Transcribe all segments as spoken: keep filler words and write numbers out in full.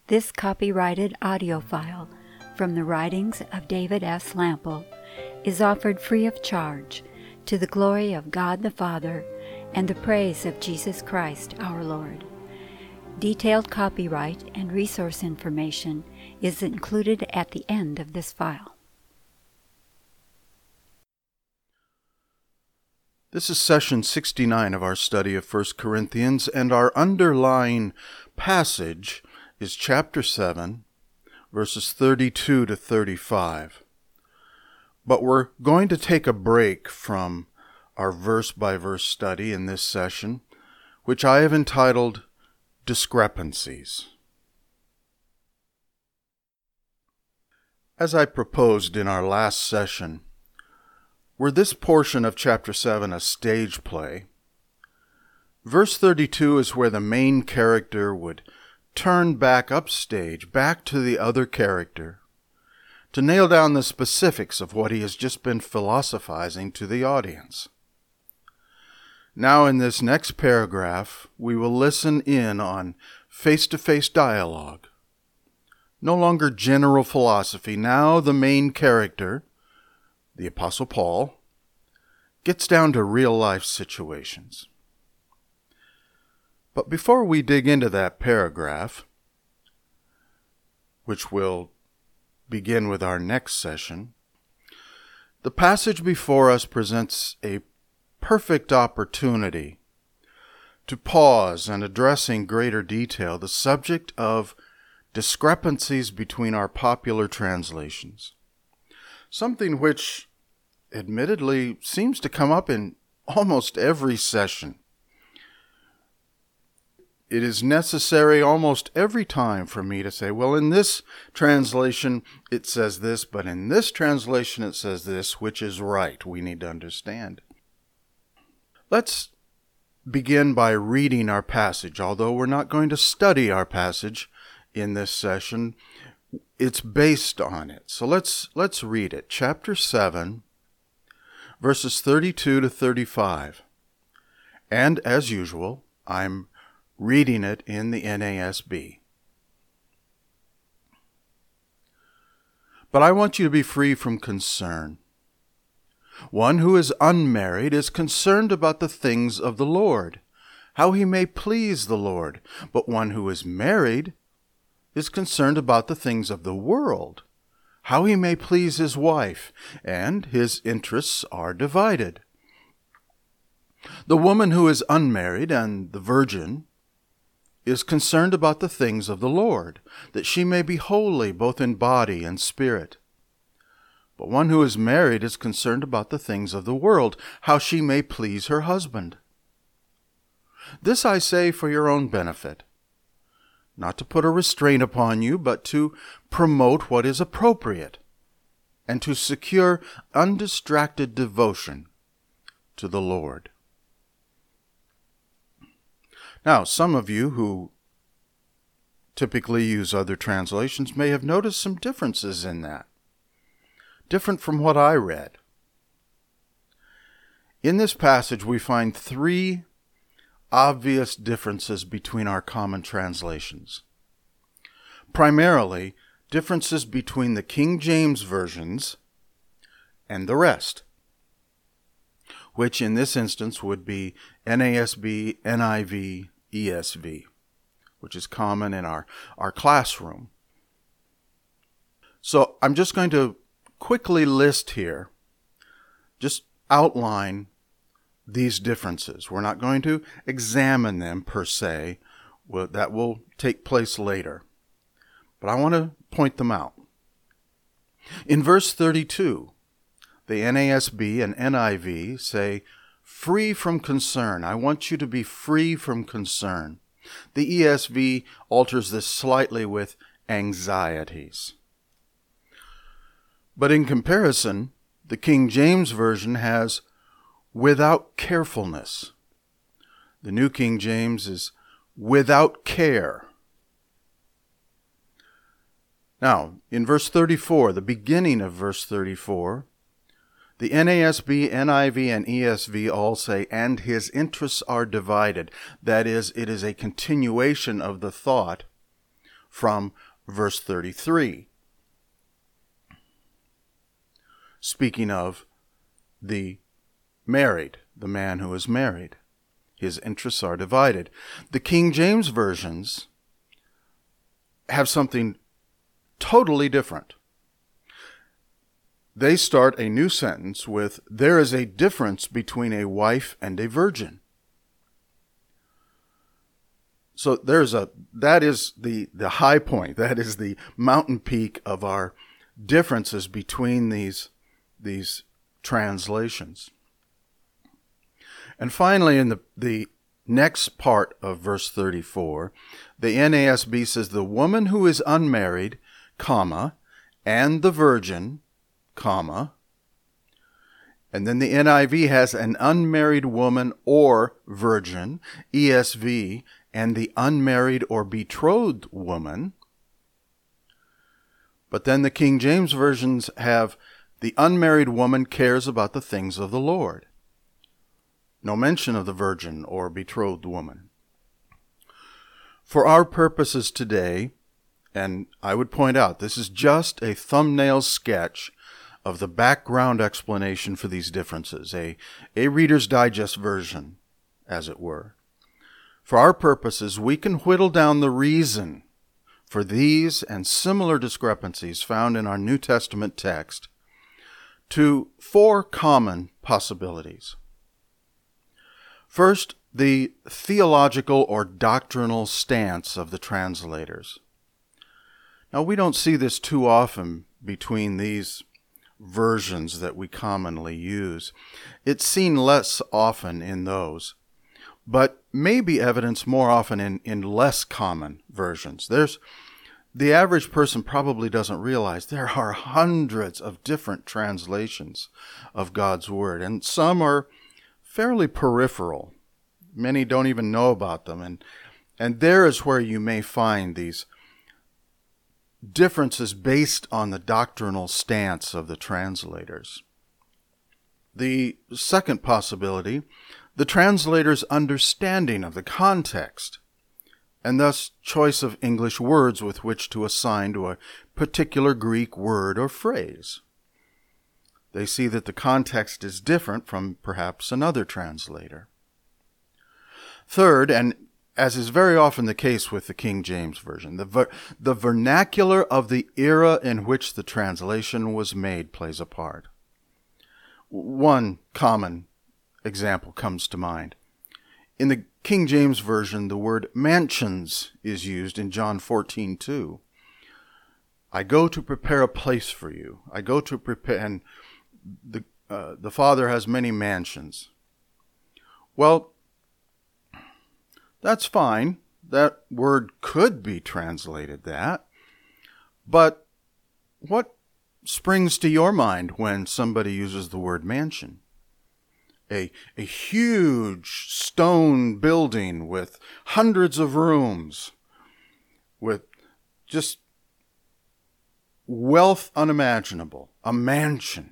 This copyrighted audio file from the writings of David S. Lample is offered free of charge to the glory of God the Father and the praise of Jesus Christ our Lord. Detailed copyright and resource information is included at the end of this file. This is session sixty-nine of our study of First Corinthians, and our underlying passage is chapter seven, verses thirty-two to thirty-five. But we're going to take a break from our verse-by-verse study in this session, which I have entitled Discrepancies. As I proposed in our last session, were this portion of chapter seven a stage play, verse thirty-two is where the main character would turn back upstage, back to the other character, to nail down the specifics of what he has just been philosophizing to the audience. Now in this next paragraph, we will listen in on face-to-face dialogue. No longer general philosophy. Now the main character, the Apostle Paul, gets down to real-life situations. But before we dig into that paragraph, which will begin with our next session, the passage before us presents a perfect opportunity to pause and address in greater detail the subject of discrepancies between our popular translations, something which admittedly seems to come up in almost every session. It is necessary almost every time for me to say, well, in this translation it says this, but in this translation it says this, which is right. We need to understand. Let's begin by reading our passage. Although we're not going to study our passage in this session, it's based on it. So let's let's read it. Chapter seven, verses thirty-two to thirty-five. And as usual, I'm reading it in the N A S B. But I want you to be free from concern. One who is unmarried is concerned about the things of the Lord, how he may please the Lord. But one who is married is concerned about the things of the world, how he may please his wife, and his interests are divided. The woman who is unmarried and the virgin is concerned about the things of the Lord, that she may be holy both in body and spirit. But one who is married is concerned about the things of the world, how she may please her husband. This I say for your own benefit, not to put a restraint upon you, but to promote what is appropriate, and to secure undistracted devotion to the Lord. Now, some of you who typically use other translations may have noticed some differences in that, different from what I read. In this passage, we find three obvious differences between our common translations. Primarily, differences between the King James versions and the rest, which in this instance would be N A S B, N I V, E S V, which is common in our, our classroom. So I'm just going to quickly list here, just outline these differences. We're not going to examine them per se. Well, that will take place later. But I want to point them out. In verse thirty-two, the N A S B and N I V say, free from concern. I want you to be free from concern. The E S V alters this slightly with anxieties. But in comparison, the King James Version has without carefulness. The New King James is without care. Now, in verse thirty-four, the beginning of verse thirty-four, the N A S B, N I V, and E S V all say, and his interests are divided. That is, it is a continuation of the thought from verse thirty-three. Speaking of the married, the man who is married. His interests are divided. The King James versions have something totally different. They start a new sentence with, "There is a difference between a wife and a virgin." So there's a, that is the, the high point. That is the mountain peak of our differences between these, these translations. And finally, in the, the next part of verse thirty-four, the N A S B says, "The woman who is unmarried, comma, and the virgin, comma." And then the N I V has an unmarried woman or virgin, E S V, and the unmarried or betrothed woman. But then the King James versions have the unmarried woman cares about the things of the Lord. No mention of the virgin or betrothed woman. For our purposes today, and I would point out, this is just a thumbnail sketch of the background explanation for these differences, a, a Reader's Digest version, as it were. For our purposes, we can whittle down the reason for these and similar discrepancies found in our New Testament text to four common possibilities. First, the theological or doctrinal stance of the translators. Now, we don't see this too often between these versions that we commonly use. It's seen less often in those, but may be evidenced more often in, in less common versions. There's the average person probably doesn't realize there are hundreds of different translations of God's Word, and some are fairly peripheral. Many don't even know about them, and and there is where you may find these differences based on the doctrinal stance of the translators. The second possibility, the translator's understanding of the context, and thus choice of English words with which to assign to a particular Greek word or phrase. They see that the context is different from perhaps another translator. Third, and as is very often the case with the King James Version, the, ver- the vernacular of the era in which the translation was made plays a part. One common example comes to mind. In the King James Version, the word mansions is used in John fourteen two. I go to prepare a place for you. I go to prepare, and the, uh, the Father has many mansions. Well, that's fine. That word could be translated that. But what springs to your mind when somebody uses the word mansion? A, a huge stone building with hundreds of rooms, with just wealth unimaginable, a mansion.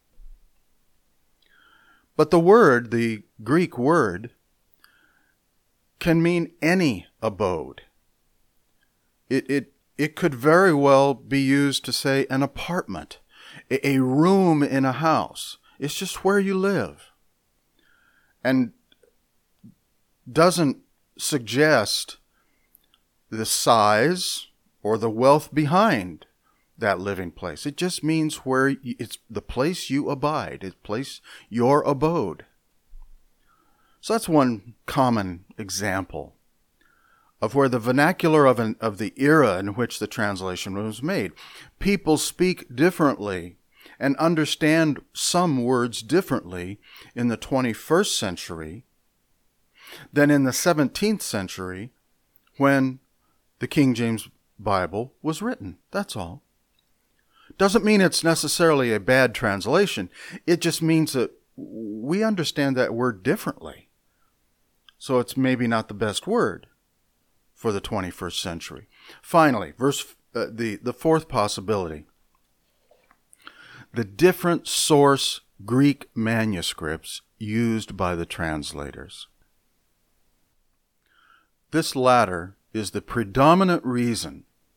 But the word, the Greek word, can mean any abode. It, it, it could very well be used to say an apartment, a, a room in a house. It's just where you live. And doesn't suggest the size or the wealth behind that living place. It just means where you, it's the place you abide, it's place your abode. So that's one common example of where the vernacular of, an, of the era in which the translation was made. People speak differently and understand some words differently in the twenty-first century than in the seventeenth century when the King James Bible was written. That's all. Doesn't mean it's necessarily a bad translation. It just means that we understand that word differently. So it's maybe not the best word for the twenty-first century. Finally, verse uh, the, the fourth possibility. The different source Greek manuscripts used by the translators. This latter is the predominant reason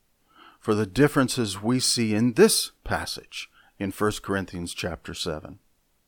for the differences we see in this passage in First Corinthians chapter seven.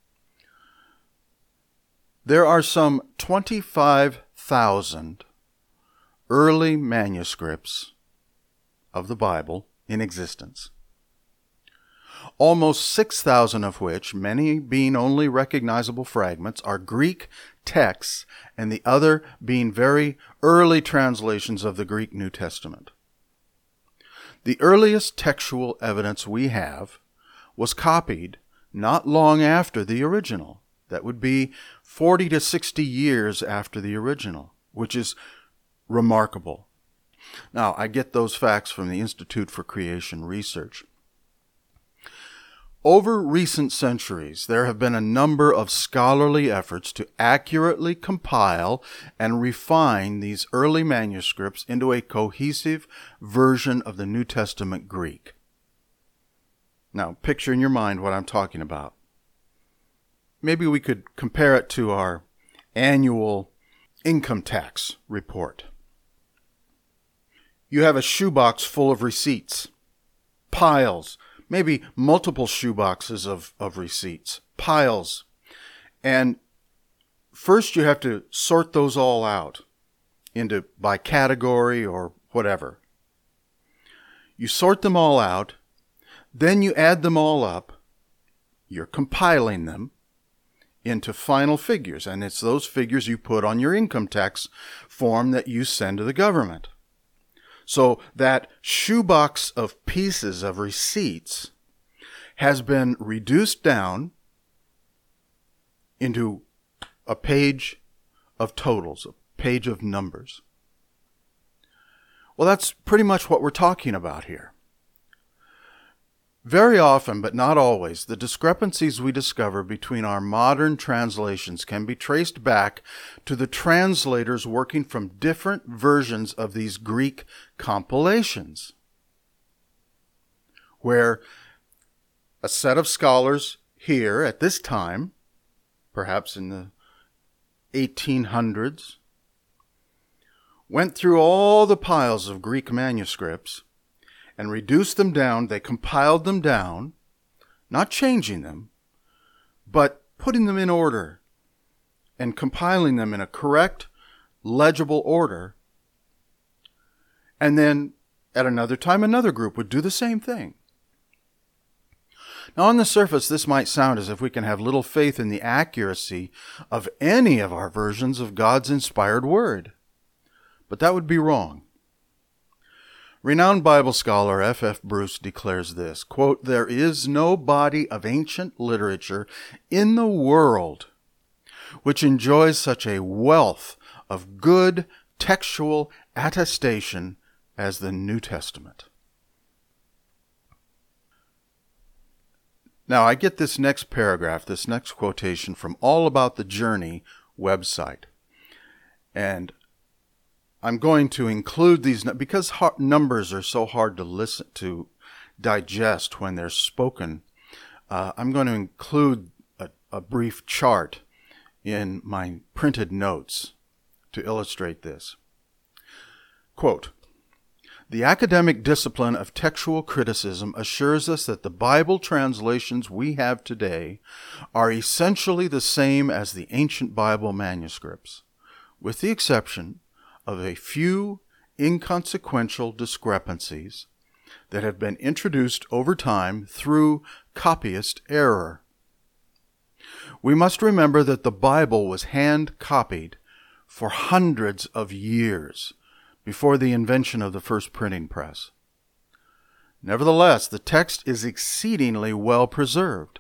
There are some twenty-five thousand early manuscripts of the Bible in existence, almost six thousand of which, many being only recognizable fragments, are Greek texts, and the other being very early translations of the Greek New Testament. The earliest textual evidence we have was copied not long after the original. That would be forty to sixty years after the original, which is remarkable. Now, I get those facts from the Institute for Creation Research. Over recent centuries, there have been a number of scholarly efforts to accurately compile and refine these early manuscripts into a cohesive version of the New Testament Greek. Now, picture in your mind what I'm talking about. Maybe we could compare it to our annual income tax report. You have a shoebox full of receipts, piles, maybe multiple shoeboxes of, of receipts, piles. And first you have to sort those all out into by category or whatever. You sort them all out, then you add them all up, you're compiling them into final figures, and it's those figures you put on your income tax form that you send to the government. So that shoebox of pieces of receipts has been reduced down into a page of totals, a page of numbers. Well, that's pretty much what we're talking about here. Very often, but not always, the discrepancies we discover between our modern translations can be traced back to the translators working from different versions of these Greek compilations, where a set of scholars here at this time, perhaps in the eighteen hundreds, went through all the piles of Greek manuscripts and reduced them down. They compiled them down, not changing them, but putting them in order and compiling them in a correct, legible order. And then at another time, another group would do the same thing. Now, on the surface, this might sound as if we can have little faith in the accuracy of any of our versions of God's inspired word. But that would be wrong. Renowned Bible scholar F F Bruce declares this, quote, "There is no body of ancient literature in the world which enjoys such a wealth of good textual attestation as the New Testament." Now, I get this next paragraph, this next quotation from All About the Journey website. And I'm going to include these, because numbers are so hard to listen to, digest when they're spoken. Uh, I'm going to include a, a brief chart in my printed notes to illustrate this. Quote, "The academic discipline of textual criticism assures us that the Bible translations we have today are essentially the same as the ancient Bible manuscripts, with the exception of a few inconsequential discrepancies that have been introduced over time through copyist error. We must remember that the Bible was hand-copied for hundreds of years before the invention of the first printing press. Nevertheless, the text is exceedingly well preserved.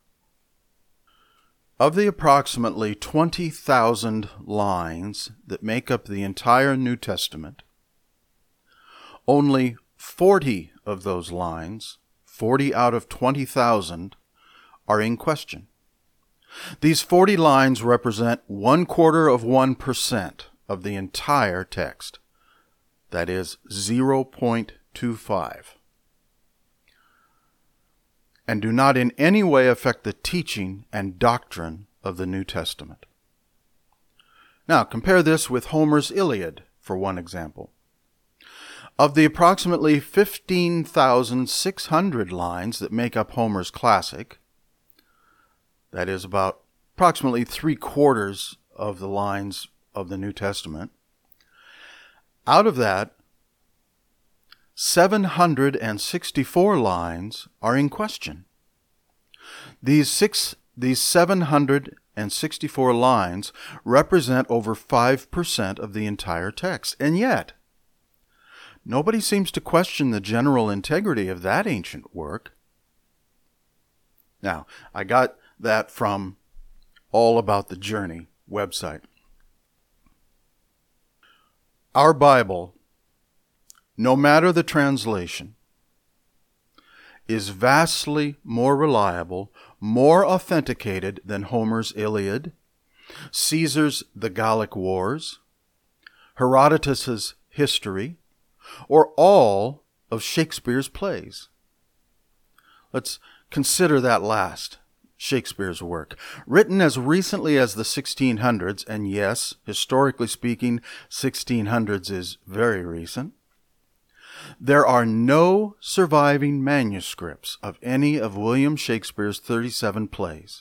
Of the approximately twenty thousand lines that make up the entire New Testament, only forty of those lines, forty out of twenty thousand, are in question. These forty lines represent one quarter of one percent of the entire text. That is zero point two five. And do not in any way affect the teaching and doctrine of the New Testament. Now, compare this with Homer's Iliad, for one example. Of the approximately fifteen thousand six hundred lines that make up Homer's classic, that is about approximately three quarters of the lines of the New Testament, out of that, seven hundred sixty-four lines are in question. These six, these seven hundred sixty-four lines represent over five percent of the entire text, and yet nobody seems to question the general integrity of that ancient work. Now, I got that from All About the Journey website. Our Bible, no matter the translation, is vastly more reliable, more authenticated than Homer's Iliad, Caesar's The Gallic Wars, Herodotus's History, or all of Shakespeare's plays. Let's consider that last, Shakespeare's work. Written as recently as the sixteen hundreds, and yes, historically speaking, sixteen hundreds is very recent, there are no surviving manuscripts of any of William Shakespeare's thirty-seven plays.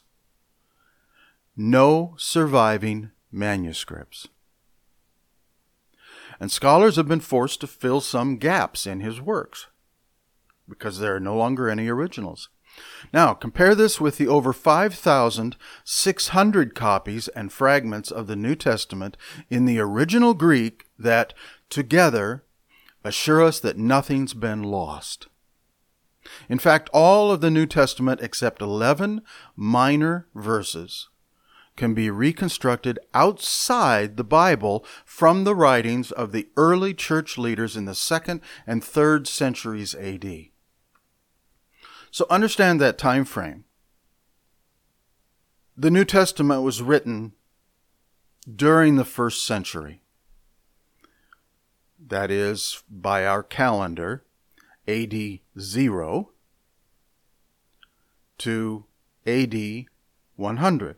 No surviving manuscripts. And scholars have been forced to fill some gaps in his works because there are no longer any originals. Now, compare this with the over five thousand six hundred copies and fragments of the New Testament in the original Greek that, together, assure us that nothing's been lost. In fact, all of the New Testament except eleven minor verses can be reconstructed outside the Bible from the writings of the early church leaders in the second and third centuries A D. So understand that time frame. The New Testament was written during the first century. That is, by our calendar, A D zero to A D one hundred.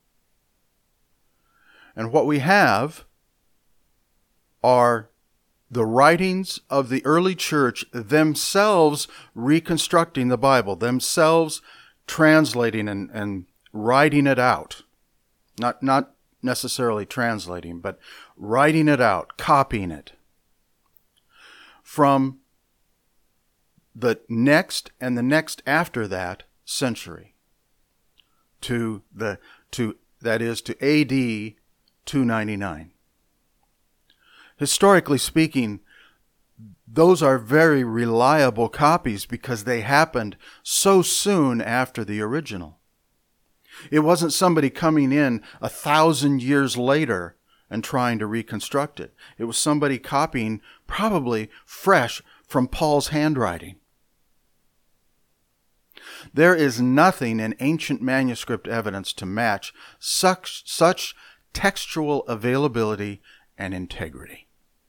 And what we have are the writings of the early church themselves reconstructing the Bible, themselves translating and, and writing it out. Not, not necessarily translating, but writing it out, copying it. From the next and the next after that century to the to that is to A D two ninety-nine. Historically speaking, those are very reliable copies because they happened so soon after the original. It wasn't somebody coming in a thousand years later and trying to reconstruct it. It was somebody copying, probably fresh from Paul's handwriting. There is nothing in ancient manuscript evidence to match such, such textual availability and integrity.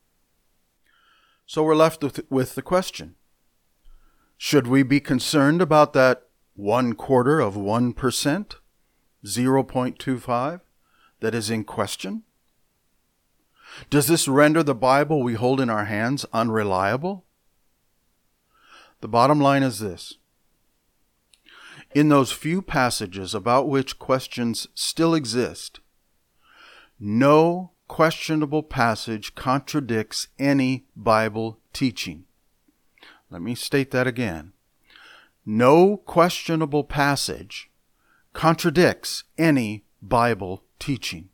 So we're left with, with the question, should we be concerned about that one quarter of one percent, zero point two five, that is in question? Does this render the Bible we hold in our hands unreliable? The bottom line is this. In those few passages about which questions still exist, no questionable passage contradicts any Bible teaching. Let me state that again. No questionable passage contradicts any Bible teaching.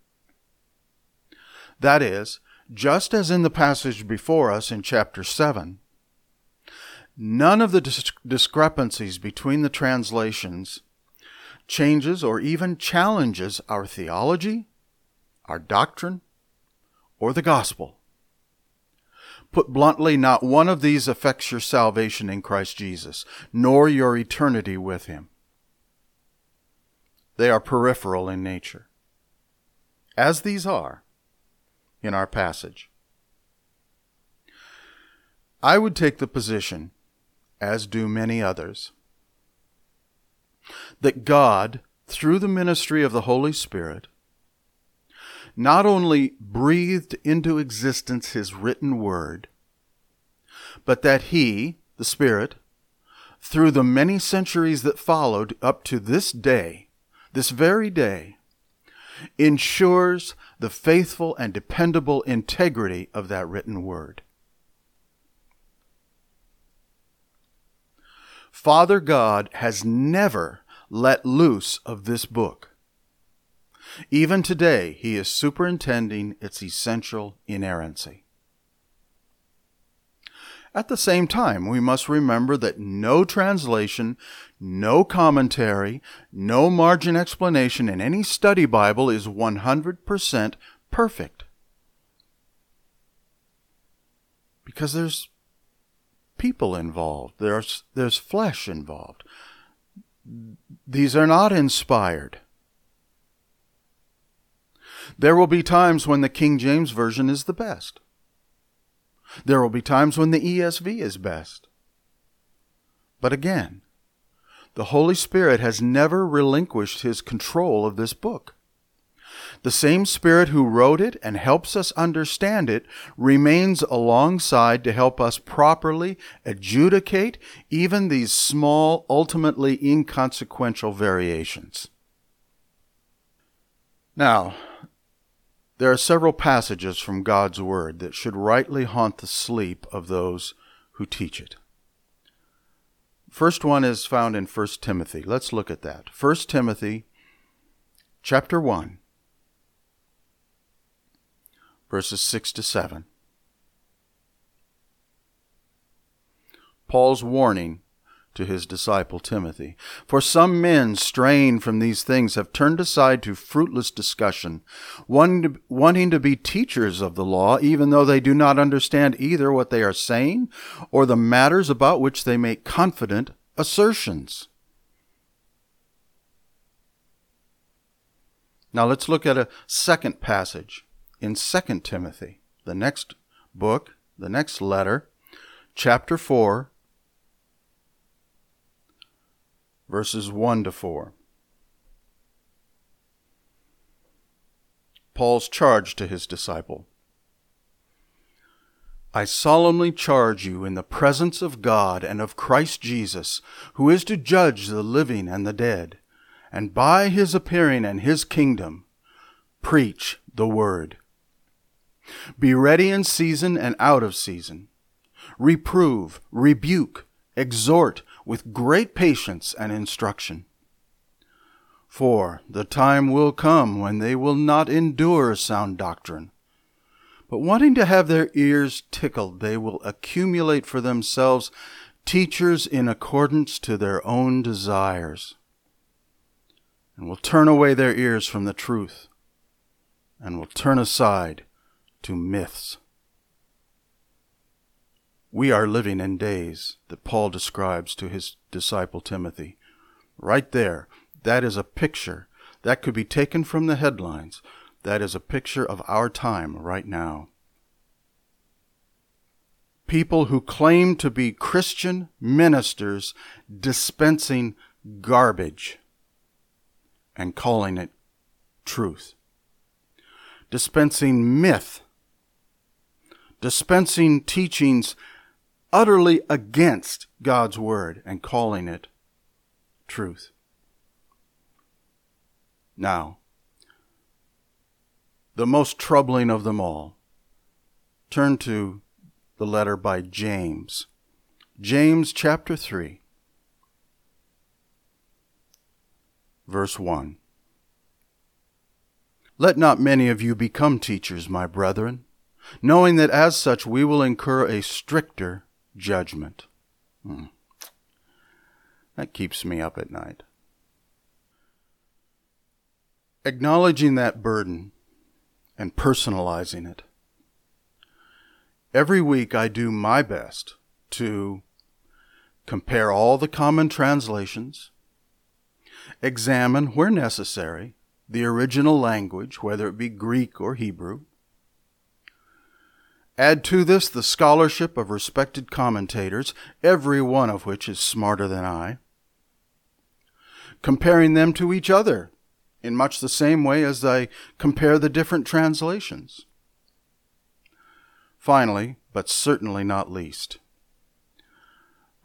That is, just as in the passage before us in chapter seven, none of the dis- discrepancies between the translations changes or even challenges our theology, our doctrine, or the gospel. Put bluntly, not one of these affects your salvation in Christ Jesus, nor your eternity with Him. They are peripheral in nature, as these are in our passage. I would take the position, as do many others, that God, through the ministry of the Holy Spirit, not only breathed into existence His written word, but that he, the Spirit, through the many centuries that followed up to this day, this very day, ensures the faithful and dependable integrity of that written word. Father God has never let loose of this book. Even today, he is superintending its essential inerrancy. At the same time, we must remember that no translation, no commentary, no margin explanation in any study Bible is one hundred percent perfect. Because there's people involved. There's, there's flesh involved. These are not inspired. There will be times when the King James Version is the best. There will be times when the E S V is best. But again, the Holy Spirit has never relinquished his control of this book. The same Spirit who wrote it and helps us understand it remains alongside to help us properly adjudicate even these small, ultimately inconsequential variations. Now, there are several passages from God's Word that should rightly haunt the sleep of those who teach it. First one is found in First Timothy. Let's look at that. First Timothy chapter one, verses six to seven. Paul's warning to his disciple Timothy. For some men straying from these things have turned aside to fruitless discussion, wanting to be teachers of the law, even though they do not understand either what they are saying or the matters about which they make confident assertions. Now let's look at a second passage in Second Timothy, the next book, the next letter, chapter four, verses one to four. Paul's charge to his disciple. I solemnly charge you in the presence of God and of Christ Jesus, who is to judge the living and the dead, and by his appearing and his kingdom, preach the word. Be ready in season and out of season. Reprove, rebuke, exhort with great patience and instruction. For the time will come when they will not endure sound doctrine, but wanting to have their ears tickled, they will accumulate for themselves teachers in accordance to their own desires, and will turn away their ears from the truth, and will turn aside to myths. We are living in days that Paul describes to his disciple Timothy. Right there, that is a picture. That could be taken from the headlines. That is a picture of our time right now. People who claim to be Christian ministers dispensing garbage and calling it truth. Dispensing myth. Dispensing teachings utterly against God's word and calling it truth. Now, the most troubling of them all, turn to the letter by James. James chapter three, verse one. Let not many of you become teachers, my brethren, knowing that as such we will incur a stricter judgment. Hmm. That keeps me up at night. Acknowledging that burden and personalizing it. Every week I do my best to compare all the common translations, examine, where necessary, the original language, whether it be Greek or Hebrew. Add to this the scholarship of respected commentators, every one of which is smarter than I, comparing them to each other in much the same way as I compare the different translations. Finally, but certainly not least,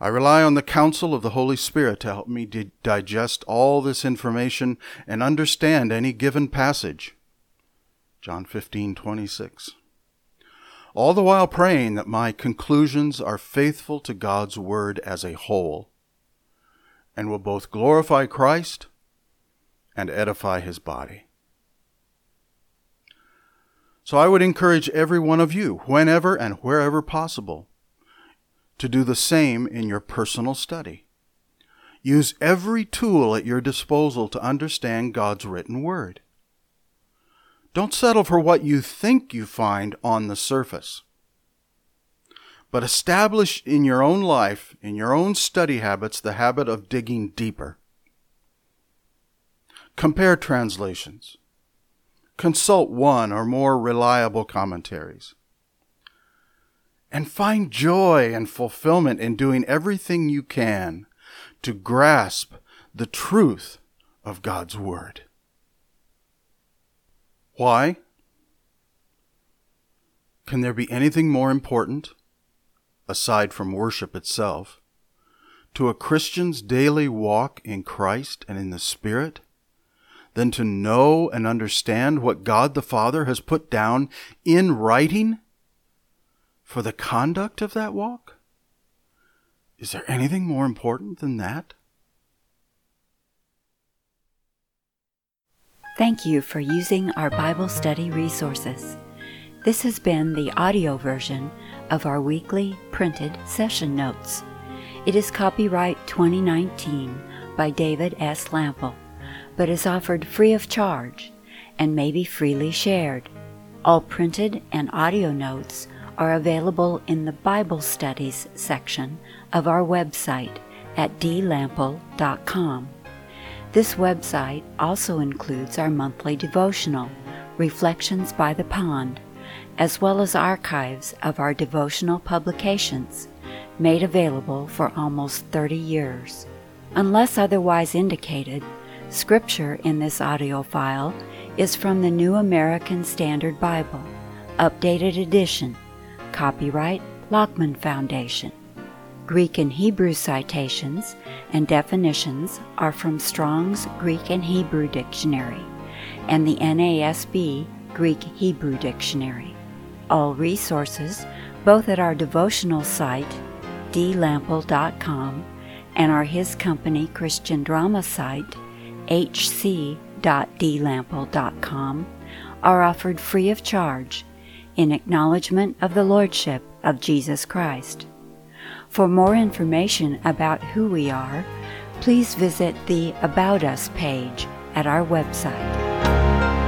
I rely on the counsel of the Holy Spirit to help me di- digest all this information and understand any given passage. John fifteen twenty-six. All the while praying that my conclusions are faithful to God's Word as a whole and will both glorify Christ and edify His body. So I would encourage every one of you, whenever and wherever possible, to do the same in your personal study. Use every tool at your disposal to understand God's written word. Don't settle for what you think you find on the surface, but establish in your own life, in your own study habits, the habit of digging deeper. Compare translations. Consult one or more reliable commentaries. And find joy and fulfillment in doing everything you can to grasp the truth of God's Word. Why? Can there be anything more important, aside from worship itself, to a Christian's daily walk in Christ and in the Spirit than to know and understand what God the Father has put down in writing for the conduct of that walk? Is there anything more important than that? Thank you for using our Bible study resources. This has been the audio version of our weekly printed session notes. It is copyright twenty nineteen by David S. Lample, but is offered free of charge and may be freely shared. All printed and audio notes are available in the Bible Studies section of our website at d lample dot com. This website also includes our monthly devotional, Reflections by the Pond, as well as archives of our devotional publications, made available for almost thirty years. Unless otherwise indicated, Scripture in this audio file is from the New American Standard Bible, Updated Edition, copyright Lockman Foundation. Greek and Hebrew citations and definitions are from Strong's Greek and Hebrew Dictionary and the N A S B Greek-Hebrew Dictionary. All resources, both at our devotional site, d lample dot com, and our His Company Christian drama site, h c dot d lample dot com, are offered free of charge in acknowledgement of the Lordship of Jesus Christ. For more information about who we are, please visit the About Us page at our website.